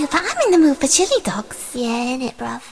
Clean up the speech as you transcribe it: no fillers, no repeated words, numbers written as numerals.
you, but I'm in the mood for chili dogs. Yeah, innit, bruv?